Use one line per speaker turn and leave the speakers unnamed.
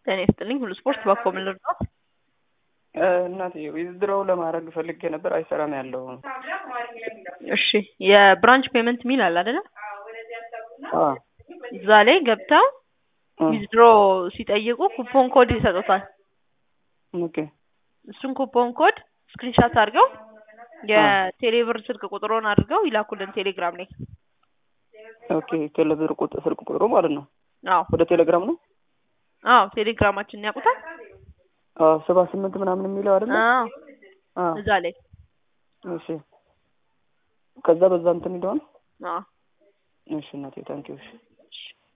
ለኔ ስትልኝ ሁሉ ስፖርት ባኮመል ነው
እናቴ ዊዝድሮው ለማድረግ ፈልጌ ነበር አይሰራም ያለው።
እሺ የብራንች ፔመንት ሚል አለ አይደል? እዛ ላይ ገብተው ዊዝድሮ ሲጠይቁ ኩፖን ኮድ ይሰጡታል።
ኦኬ
እሱን ኩፖን ኮድ ስክሪንሻት አድርገው የቴሌብር ስልክ ቁጥሩን አድርገው ይላኩልን ቴሌግራም ላይ።
ኦኬ ቴሌብር ቁጥር ስልክ ቁጥሩ ማለት ነው?
አዎ
ወደ ቴሌግራም ነው?
አዎ ቴሌግራማችን ያውቁታል?
78 ምናምን የሚለው አይደል?
እዛ ላይ
እሺ ከዛ በዛ እንትን ይደዋል?
አዎ
እሺ እናቴ ታንኪዩ። እሺ